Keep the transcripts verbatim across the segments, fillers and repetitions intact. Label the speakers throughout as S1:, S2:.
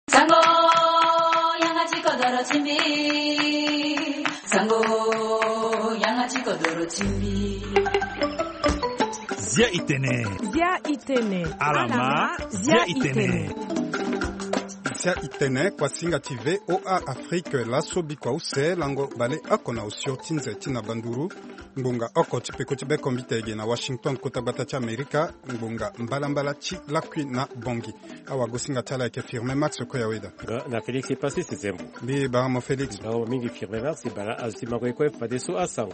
S1: Sango 양아치 거더러 침비 Sango 양아치 거더러 침비
S2: Zia itene.
S3: Zia itene.
S2: Alama. Zia itene.
S4: Zia itene kwa singa tive O A Afrique laso bikwa use lango bale akona usio tinze tina banduru ngunga oko chipeko chibe kombitege na Washington kota batacha Amerika ngunga mbala mbala chi lakwi na bongi awa gosinga tala yake firme Max Koyaweda
S5: na Félix c'est passé c'est zembo
S4: bi baramo Félix
S5: baramo mingi firme Max bala azima kwekwe fadeso asango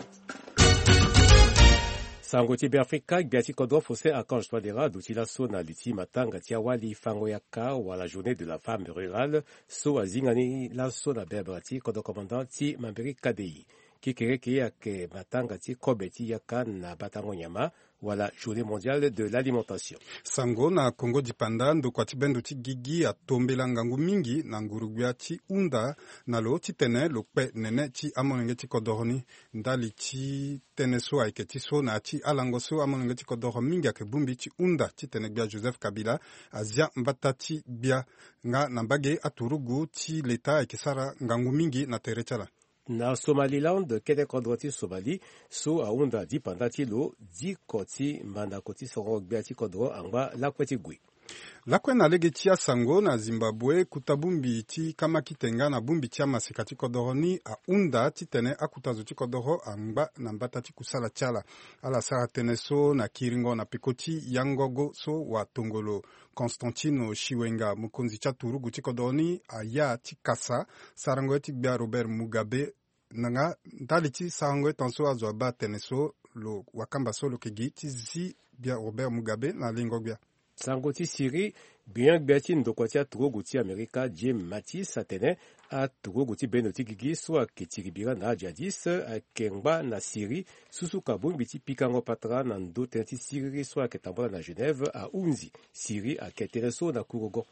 S5: Sango Tibe Afrika biati kodro fose akange twadera dutila so na liti matanga tia wali fango yaka wala journée de la femme rurale so azingani la so na berbrati kodo commandant ti mamberi K D I kikereke yake matanga ti kobeti yaka na batango nyama wala journée mondiale de l'alimentation.
S4: Sango na Congo dipanda ndo kwa tibendo ti gigi atombela ngangu mingi na ngurugya ti unda na lo ti tene lo pe nene ti amonenge ti kodoroni ndali ti tene so aike ti so na ti alango so amonenge ti kodoro mingi ake bumbi ti unda ti tene bia Joseph Kabila azia mbata ti bia nga na mbage aturugu ti leta aike sara ngangu mingi na tere chala.
S5: Na Somaliland, kete kodroti Somali, so aunda di pandati lo, di koti manda koti sorok biati kodro angba la kweti gui.
S4: Lakwe na lege tia Sango na Zimbabwe kutabumbi ti kama kitenga na bumbi tia masikati kodoroni a unda ti tene akutazo ti kodoro angba na mbata ti kusala chala. Ala sara tene so na kiringo na pikoti yangogo so wa tongolo Constantino Chiwenga mukonzi cha turugu ti kodoroni a ya ti kasa sarango ti bia Robert Mugabe nanga ndali ti sarango tanso azwa ba tene so lo wakamba so lo kegi ti zi bia Robert Mugabe na lingo bia.
S5: Sango ti Siri, bien biati ndokwatia turugu ti Amerika Jim Mattis atene a turugu ti beno ti gigi so a ketiribira na jadis a kengba na Siri susu kabumbi ti pikango patra na ndo tene ti Siri so a ketambola na Genève a unzi Siri a ketere so na kurogo.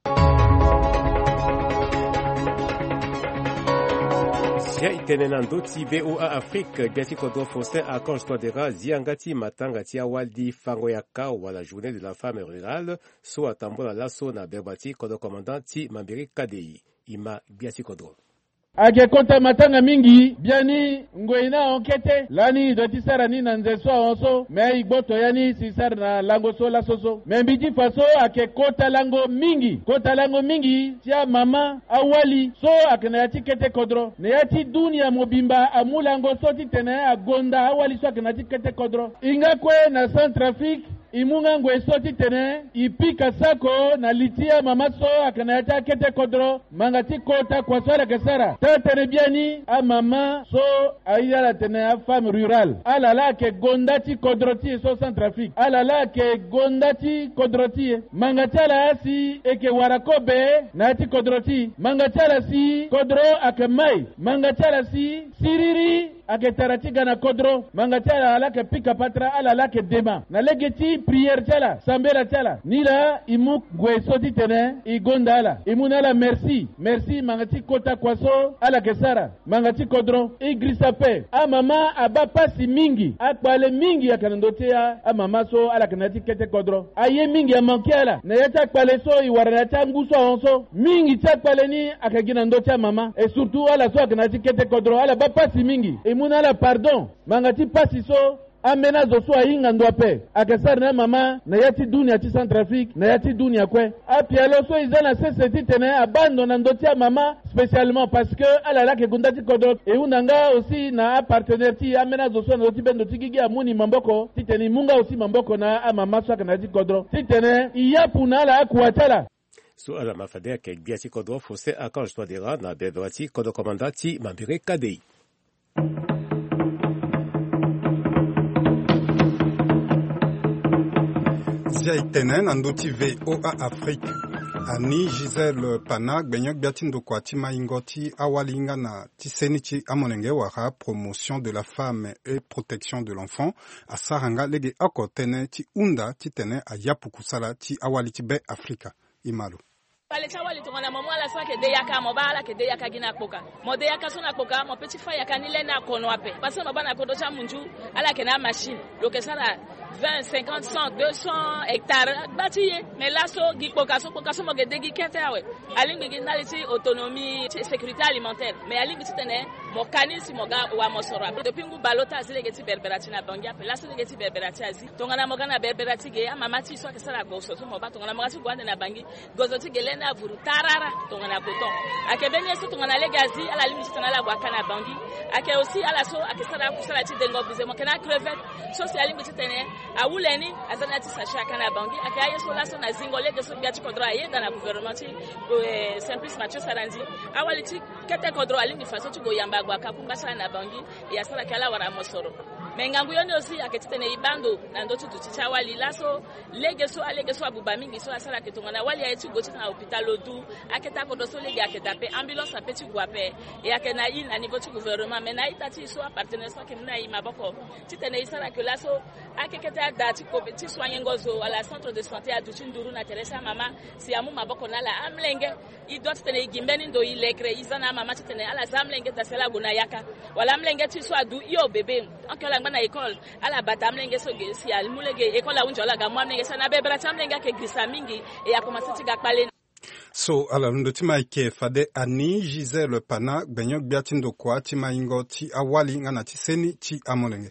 S5: Zia itene nando ti V O A Afrique biati kodro Faustin Akange Twadera ziangati matanga ti awaldi fango yaka wala journée de la femme rurale so atambola laso na berbati kodo commandant ti mamberi K D I ima biati kodro.
S6: Ake konta matanga mingi biani ngoina onkete lani doti sara ni na nzeso onso me igboto yani si sara na lango so la soso me mbiji faso ake kota lango mingi kota lango mingi tia mama awali so akena yati kete kodro ne yati dunia mobimba amulango so ti tene agonda awali so akena yati kete kodro inga kwe na Centrafrique imunga ngwe so ti tene ipika sako na litia mama so akena yati kete kodro mangati kota kwa sara kesara tere biani a mama so ayala tene a femme rurale alala ke gondati kodroti so Centrafrique alala ke gondati kodroti mangatala si eke warakobe na ti kodroti mangatala si kodro akemai mangatala si siriri ake tarati gana kodro mangatala ala ke pika patra alala ke dema na legeti prière tala sambela tala nila imu gwe so ti tene igondala imunala merci merci mangati kota kwaso ala kesara mangati kodro igrisape a mama aba pasi mingi akpale mingi akanandotea a mama so ala kanati kete kodro aye mingi amankiala na yata akpale so iwarana tanguso onso mingi takpale ni akagina ndotea mama et surtout ala so akanati kete kodro ala ba pasi mingi imuna ala pardon mangati pasi so amena zoso ainga ndwape akasar na mama na yati dunia ti Centrafrique na yati dunia kwe apialo so izana seseti tene abandona ndotia mama spécialement parce que ala la ke gundati kodro e unanga aussi na partenaire ti amena zoso ndoti bendo tigigi amuni mamboko ti tene munga aussi mamboko na amama so kana ti kodro ti tene iyapuna la kuatala
S5: so ala mafade ke biati kodro fose Akange Twadera na bebrati kodo commandati mambere K D I.
S4: Zia itene nando ti V O A Afrique ani Gisèle Pana gbenyok biati ndokwa ti maingoti awalinga na ti seni ti amonenge wara promotion de la femme et protection de l'enfant asaranga lege oko tene ti unda ti tene ayapu kusala ti awali ti be Afrika imalo.
S7: Pale chawali tungana mamo ala sa ke de yaka mo bala ke de yaka gina kpoka mo de yaka so na kpoka mo petit fa yaka ni le na kono ape parce que mo bana kodo cha munju ala ke na machine lo ke sara vingt, cinquante, cent, deux cents hectares bâti mais là so gi pokaso pokaso mo gede gi kete awe alingi gi naliti autonomie sécurité alimentaire mais alingi tene mo kanisi mo ga wa mo soro depuis ngu balota zile geti berberati na bangia pe là so geti berberati azi tongana mo gana berberati ge mama ti so ke sala goso so mo ba tongana mo gati gwande na bangi gozo ti gele na vuru tarara tongana koton akebeni so tongana legazi ala limiti tongana la bwaka na bangi ake aussi ala so ake sala kusala ti dengo bize mo kana crevette so si alingi tene awuleni azanati sacha kana bangi ake aye so la so na zingo lege so biati kodra ye dans la gouvernement eh, Simplice Mathieu Saranzi awali ti kete kodro alingi faso ti go yamba gwa kakumba sana na bangi ya sala kala wara mosoro mengangu yoni aussi aketitene ibando na ndoto tuticha wali laso lege so alege so abuba mingi so asala ketongana wali ya eti goti na hospital odu aketa kodo so lege aketa pe ambulance apeti guape e akena yi na niveau ti gouvernement mais na itati so appartenance so kemna yi maboko titene isala ke laso akeketa dati ko ti soigner ngozo à la centre de santé à Duchinduru na Teresa mama si amu maboko na la amlenge i doit tene gimbeni ndo ilekre izana mama titene ala zamlenge tasela guna yaka wala amlenge ti so adu yo bebe ankala na école ala batamlenge so si almulege école la unjola ga mwamlenge sana bebra tamlenge ke grisa mingi e ya commencer ti ga pale
S4: so ala ndo tima ike fade ani Gisèle Pana gbenyo biati ndo kwa ti maingo ti awali ngana ti seni ti amolenge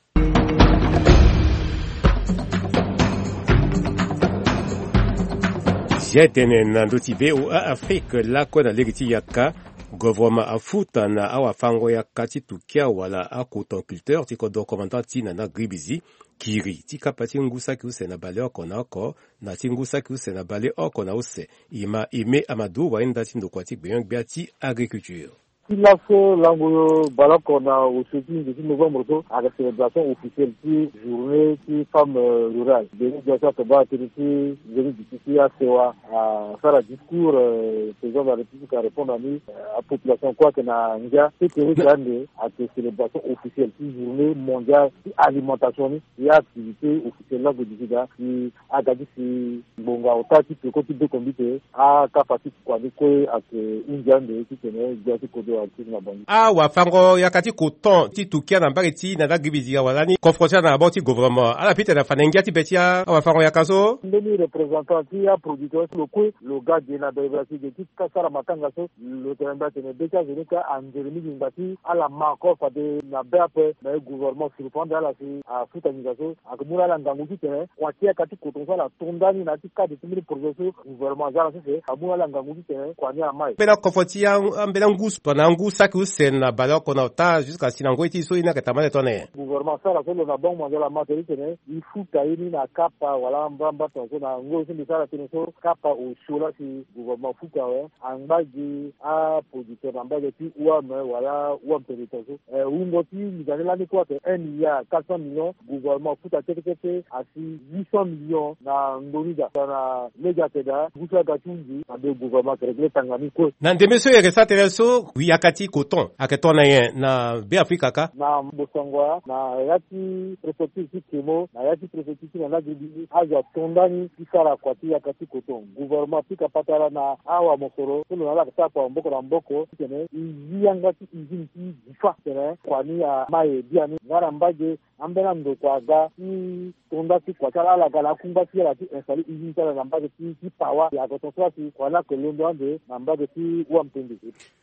S5: Jetene na ndoti V O A Afrique la kona legiti yaka gouvernement afuta na awa fango ya kati tukia wala akuton culteur tiko dokumenta tina na gribizi kiri tika pati ngusa ki use na bale oko na oko na ti ngusa ki use na bale oko na use ima ime Amadou wa enda tindo kwa ti gbeyon biati agriculture.
S3: Lasso lango balako na au soutien de novembre to à la célébration officielle qui journée qui femme rurale de l'État de Bata qui vient d'ici à Sewa à faire un discours président de la République à répondre à la population quoi que na ndia c'est que grande à cette célébration officielle qui journée mondiale alimentation et activité officielle là de Diga qui a gagné si bonga otati que côté de comité à capacité quoi de quoi à que India de qui tenait biati ko
S5: Ah wa fango yakati koton ti tukia na mbari ti na dagibizi ya walani confrontation na aboti gouvernement ala pite na fanengia ti betia wa fango yakaso
S3: ndeni représentant ti ya producteur le coup le gars de na bebasi de ti kasara matanga so le teranga tene betia zenika anjeremi ngati ala mako fa de na bepe na gouvernement surprendre ala si a futanizaso akumula la ngangu ti tene kwa ti kati koton so la tondani na ti ka de timili projet gouvernement zala se amula la ngangu ti tene kwa ni amai
S5: pela kofotia ambela ngusu na ngusa ki usen na baloko na ta jusqu'à sinango iti so ina ketamane tone
S3: gouvernement sala solo na bon mondial materi tene il faut kaini na kapa wala mbamba tonso na ngo sindi sala tene so kapa o shola si gouvernement fuka we anbaji a producteur anbaji ti uwa me wala uwa mpere tonso eh ungo ti mizane la ni kwa te un ya quatre cents millions gouvernement fuka tete tete asi huit cents millions na ndonida na lega teda busa gatunji na de gouvernement régler tangani ko
S5: na ndemeso yeke sa tereso yakati koton aketona yen na be Afrika ka
S3: na Bosangwa na yati prefecture ti Kemo na yati prefecture na Gribizi aja tondani kisara kwa ti yakati koton gouvernement pika patara na awa mosoro tolo na la kapa mboko na mboko tene yanga ti izini ti difa tene kwa ni ya maye biani ngara mbaje ambela ndo kwa ga ti tonda ti kwa tala la gala kumba ti la ti installer izini tala na mbaje ti ti pawa ya koton so ti kwa la kolendo ande na mbaje ti wa mpende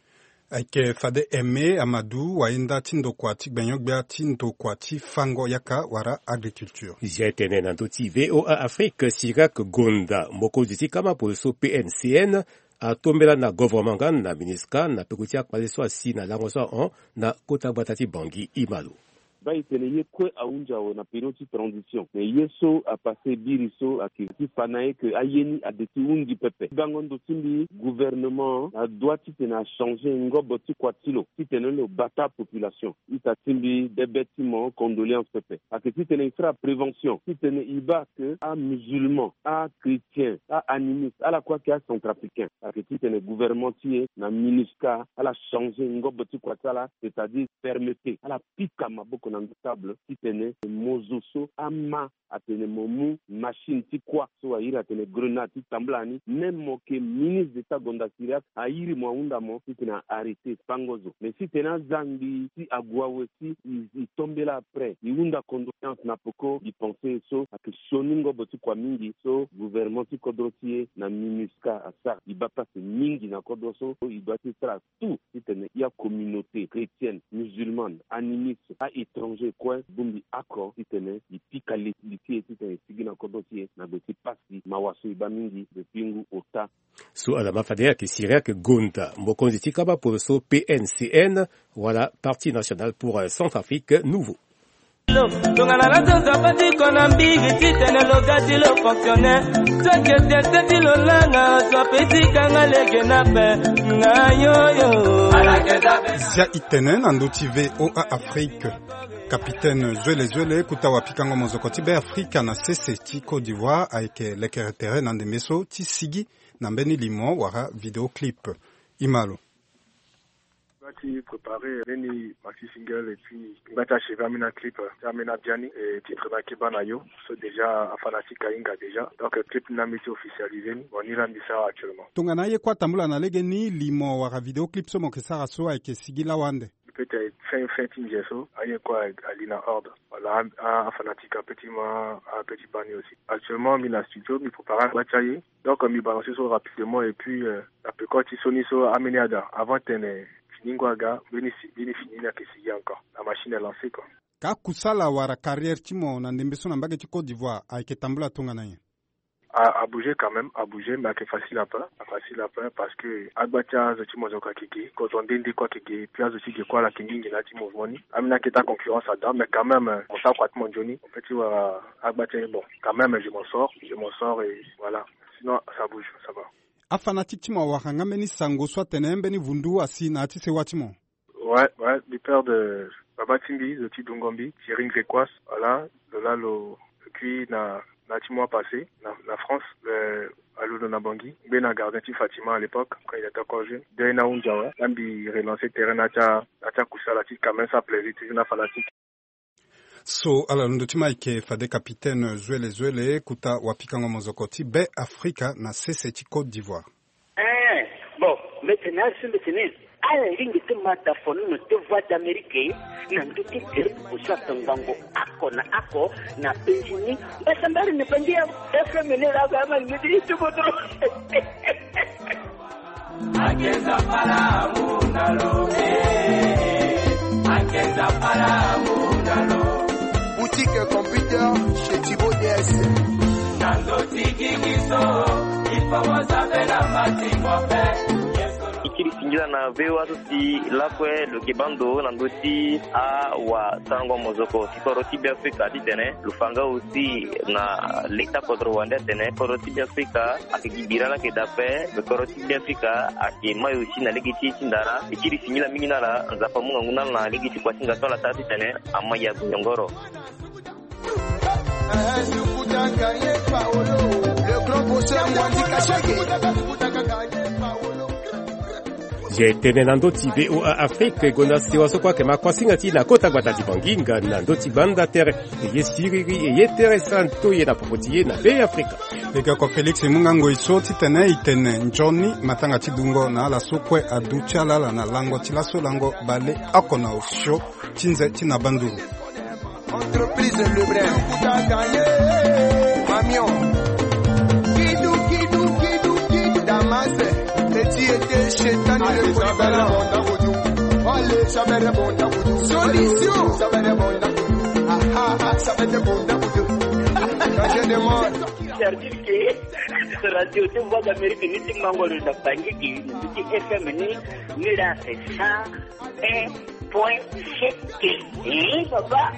S4: Aike fade eme Amadou waenda tindo kwa ti gbenyogba tindo kwa ti fango yaka wara agriculture.
S5: Jetene na ndoti V O A Afrique Sirak Gonda mokozi ti kama polso P N C N a tombela na gouvernement na ministre na pekutia kwaleso asi na lango so on na kota batati bangi imalu.
S8: ba itene ye kwe aunja na période de transition mais yeso a passé biriso a ki fanaye que ayeni a deti ungi pepe bangondo tindi gouvernement a doit tena changer ngobo ti kwatilo tene le bata population ita tindi des bâtiments condoléances pepe a que tene infra prévention tene iba que a musulman a chrétien a animiste à la quoi que a centrafricain a que tene gouvernement ti na MINUSCA a la changer ngobo ti kwatala c'est-à-dire fermeté à la pika maboko na nandutable titene mozoso ama atene momu machine ti kwa so ayiri atene grenade ti tamblani même moke ministre d'état Gonda Siriak ayiri mwaunda mo titena arrêté pangozo mais si tena zambi si agwawe si i tombela après iunda condoléance na poko di penser so ake soningo boti kwa mingi so gouvernement ti kodrotie na minuska asa ibapa se mingi na kodroso il doit être tout titene ya communauté chrétienne musulmane animiste a étranger quoi bumbi accord titene ipika litie titene sigina kodrotie na boti pasi mawaso ibamingi de pingu ota
S5: so ala mafadea ki Siriak Gonda mokonzi tikaba pour so P N C N voilà Parti national pour Centrafrique nouveau.
S9: Tongana toza pati kona mbivi titene logati lo fonctionnaire Toke tete ti lo langa so pesi kanga lege na pe ngayoyo
S4: Zia itene nando tive O A Afrique Capitaine Zwele Zwele kutawa pikango mozoko tibe Afrika na sese ti Côte d'Ivoire aike lekeretere nande meso ti sigi na mbeni limo wara vidéoclip Imalo
S10: Bati préparé Neni maxi single et puis Bati achevé amena clip amena Biani et titre na Kibana yo so déjà fanatique inga déjà donc clip na miti officialisé bon ni rambisa actuellement
S4: Tongana ye kwa tambula na lege ni limo wara vidéoclip so mokesara so aike sigila wande
S10: peut-être fin fin tingeso aye quoi alina ordre voilà un fanatique un petit ma un petit bani aussi actuellement mi na studio mi prépare Bataye donc mi balancer so rapidement et puis euh, la peu quand il sonne so amenada avant tene Ningwaga beni beni fini na kesi encore la machine est lancée quoi
S4: ka kusala wara carrière timo na ndembeso na mbage ti Côte d'Ivoire aike tambula tonga na ye
S10: à, à bouger quand même à bouger mais c'est facile à pas facile à pas parce que agbatia zoti mozoka kiki quand on dinde quoi kiki puis azoti ke quoi la kingi na ti mouvement ni amina kita concurrence là mais quand même on ça quoi mon Johnny en fait tu vois agbatia bon quand même je m'en sors je m'en sors et voilà sinon ça bouge ça va
S4: a fanatique timo wakanga meni sango soit tenembe ni vundu asi na ati se watimo
S10: ouais ouais du père de Baba Timbi de Tidongombi Thierry Ngekwas voilà de là le puis na na ti mois passé na la France le Allo Donabangui ben na gardien ti Fatima à l'époque quand il était encore jeune de na unjawa lambi relancer terrain na ta na ta kusala ti quand même ça plaisir toujours na fanatique.
S4: So ala ndotima ike fade capitaine Zwele Zwele kuta wapikango mozokoti be Afrika na sese ti Côte d'Ivoire.
S11: Eh bon maintenant c'est maintenant ala lingi te mata fonu no te voix d'Amérique na nduti te usata ngango ako na ako na penjini basambari ne pendia F M ne la gama ngidi tu bodo
S9: Akeza para munalo eh Akeza para munalo
S12: Boutique computer chez Thibaut D S.
S9: Nando tikikiso, ifawa sabela matingope.
S13: Ikiri sinjila na vewa tuti lakwe lukibando nando ti a wa sango mozoko. Sikoro tibi Afrika titene, lufanga usi na lekta kodro wande tene. Koro tibi Afrika akigibira la kedape, koro tibi Afrika akimayo usi na legiti chindara. Ikiri sinjila mingi nala, nzapa munga nguna na legiti kwa singa tola tati tene, amaya kunyongoro.
S5: Jetene nando ti V O A Afrique gona siwa so kwa ke makwasinga ti la kota gbata ti banginga nando ti banda tere ye siriri ye interessanto ye na popotiye na be Afrika.
S4: Lega kwa Felix Mungango iso ti tene itene njoni matanga ti dungo na ala sokwe aducha lala na lango ti la so lango bale akona osho tinze ti na banduru.
S12: Entreprise Le Brun Mamion Kidou Kidou Kidou Kidou Damas Petit était chétan le polyvalent Allez, ça va répondre à vous Solution Ça va répondre à vous Ah ah ah, ça va répondre à vous Quand je demande
S11: C'est-à-dire que radio de voix d'Amérique ni ti mangolo da bangi ki ti F M ni ni la c'est ça et point sept eh papa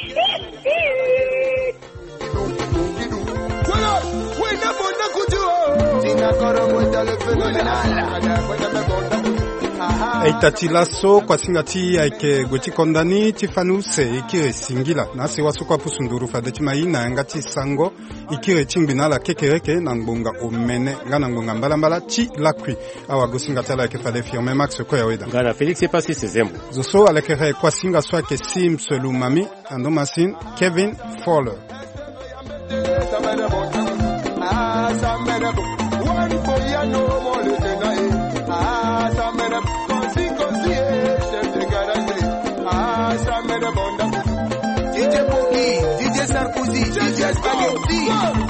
S12: Voilà, oui, n'a bon n'a coutu. Tina Korongo est le phénoménal. Ah,
S4: Eitati laso kwa singati aike goti kondani tifanuse ikire singila nasi wasukwa pusunduru fadeti maina ngati sango ikire chingbinala kekereke na ngbonga omene ngana ngbonga mbalambala chi lakwi awa gosinga tala ke fale firme max ko yaweda
S5: ngana Felix c'est pas si c'est zembo
S4: zoso alekere kwa singa swa ke sim selumami ando masin Kevin Fowler
S12: Ah, Samerebo, one boy, I know more than I. Ah, Samerebo, Cosi, Cosi, chef de garage. Ah, Samerebo, D J Boogie, D J Sarkozy, D J Spaghetti.